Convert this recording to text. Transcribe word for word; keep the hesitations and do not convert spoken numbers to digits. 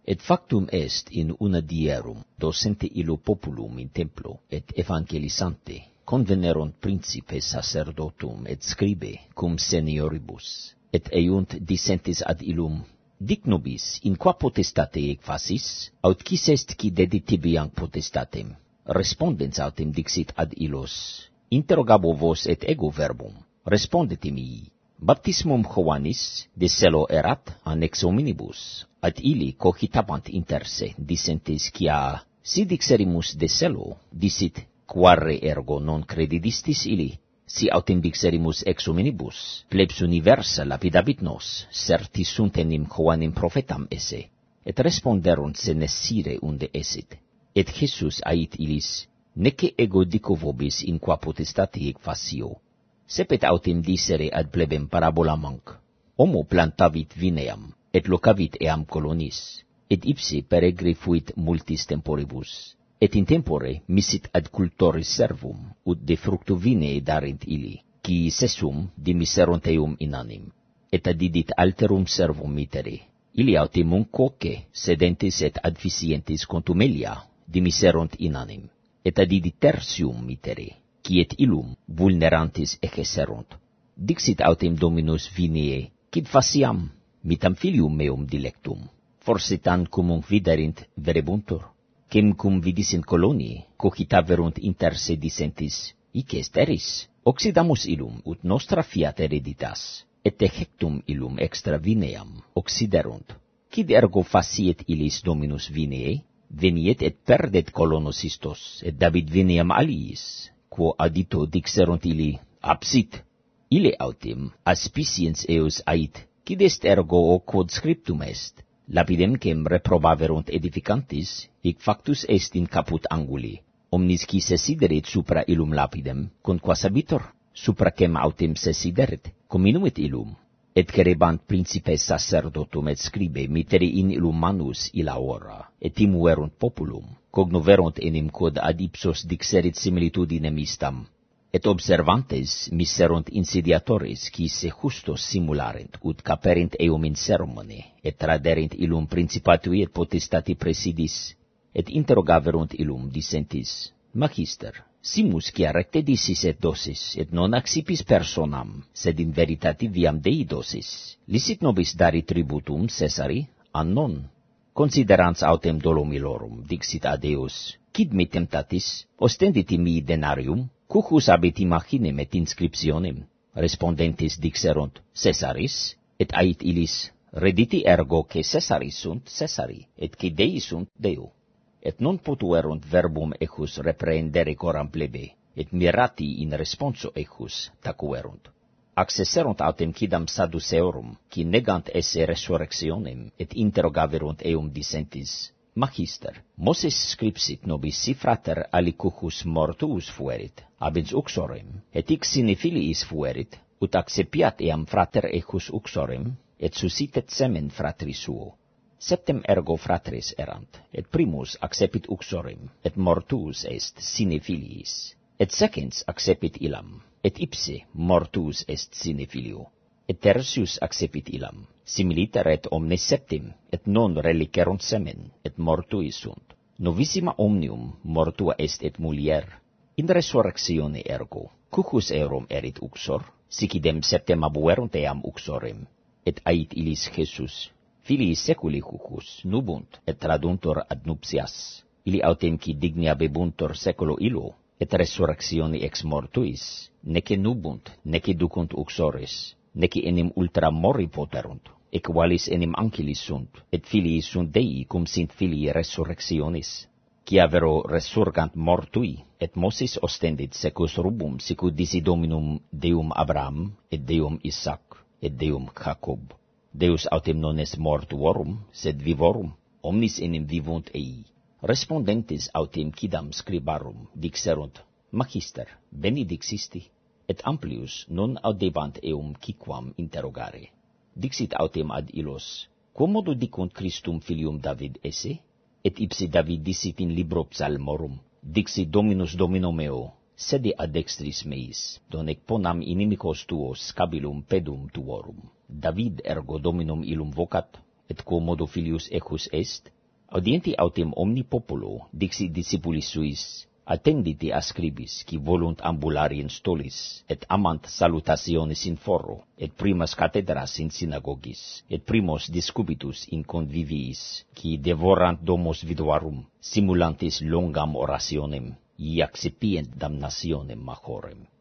Et factum est in una dierum, docente illo populum in templo, et evangelisante, convenerunt principes sacerdotum et scribe cum senioribus, et eunt dissentis ad illum, dic nobis, in qua potestate ec facis, aut quis est qui dedit tibiam potestatem? Respondens autem dixit ad illos, interrogabo vos et ego verbum, respondet imii. Baptismum Johannis de celo erat annex hominibus, ad illi cogitabant inter se, dissentis quia, si dixerimus de celo, dicit, quare ergo non credidistis illi, si autem dixerimus ex hominibus, plebs universa lapidabit nos, certis sunt enim Johannim prophetam esse, et responderunt se nescire unde esit. Et Jesus ait illis, nece ego dico vobis in qua potestate ec facio, sepet autem dicere ad plebem parabola manc. Homo plantavit vineam, et locavit eam colonis, et ipsi peregri fuit multis temporibus, et in tempore misit ad cultoris servum, ut de fructu vinei darent illi, qui sessum dimiserunt eum inanim, et adidit alterum servum mitere. Illi autem uncoque sedentis et adficientis contumelia dimiserunt inanim, et adidit tertium mitere, qui et illum vulnerantis ecesserunt. Dixit autem Dominus vinee, quid faciam, mitam filium meum dilectum, forsitan cum viderint verebuntur, quem cum vidis in colonii, cogitaverunt inter se dissentis, hic est eris, occidamus illum ut nostra fiat hereditas, et ejectum illum extra vineam occiderunt. Quid ergo faciet illis Dominus vinee? Veniet et perdet colonos istos, et David vineam aliis, quo adito dixerunt illi, absit. Ille autem aspiciens eus ait, quid est ergo o quod scriptum est, lapidem quem reprobaverunt edificantis, hic factus est in caput anguli, omnis qui se sideret supra illum lapidem, conquas habitor, supra quem autem se sideret, cominuit illum, et querebant principes sacerdotum et scribe mitere in illum manus illa ora, et timuerunt populum, cognoverunt enim quod ad ipsos dixerit similitudinem istam, et observantes miserunt insidiatores qui se justos simularent, ut caperint eum in sermone, et traderint illum principatui et potestati presidis, et interrogaverunt illum dissentis, Magister, simus quia recte dicis et dosis, et non accipis personam, sed in veritati viam Dei dosis. Licit nobis dari tributum Caesari? Annon. Considerans autem dolomilorum, dixit ad Deus, quid me temptatis, ostenditi mi denarium, cucus abit imaginem et inscriptionem? Respondentis dixerunt, Caesaris, et ait illis, rediti ergo que Caesaris sunt Caesari, et que Dei sunt Deo. Et non potuerunt verbum ejus reprehendere coram plebe, et mirati in responso ejus tacuerunt. Accesserunt autem quidam Sadduceorum, qui negant esse resurrectionem, et interrogaverunt eum dissentis, Magister, Moses scripsit nobis si frater alicucus mortuus fuerit, abens uxorem, et hic sine filiis fuerit, ut accepiat eam frater ejus uxorem, et suscitet semen fratri suo. Septem ergo fratres erant, et primus accepit uxorem, et mortuus est sine filiis, et secens accepit illam, et ipse mortuus est sine filio, et tertius accepit illam, similiter et omnes septem, et non relicerunt semen, et mortui sunt. Novissima omnium mortua est et mulier. In resurrectione ergo, cucus erum erit uxor, sic idem septem abuerunt eam uxorem, et ait illis Jesus, filii seculi cucus nubunt, et traduntur ad nuptias, illi autem qui dignia bebuntur seculo illo, et resurrectione ex mortuis, nece nubunt, nece ducunt uxores, nece enim ultra mori poterunt, equalis enim angelis sunt, et filii sunt Dei cum sint filii resurrectionis, quia vero resurgant mortui, et Moses ostendit secus rubum, sicut disi Dominum Deum Abraham, et Deum Isaac, et Deum Jacob. Deus autem non est mortuorum, sed vivorum, omnis enim vivunt ei. Respondentes autem quidam scribarum dixerunt, Magister, bene dixisti, et amplius non audebant eum quiquam interrogare. Dixit autem ad illos, quomodo dicunt Christum filium David esse? Et ipsi David dicit in libro Psalmorum, dixit Dominus Domino meo, sede ad dextris meis, donec ponam inimicos tuos scabilum pedum tuorum. David ergo Dominum illum vocat, et quomodo filius ejus est, Audienti autem omni populo, dixi discipulis suis, attenditi a scribis, qui volunt ambulari in stolis, et amant salutationis in foro, et primas cathedras in synagogis, et primos discubitus in conviviis, qui devorant domos viduarum, simulantis longam orationem, iaccepient damnationem majorem.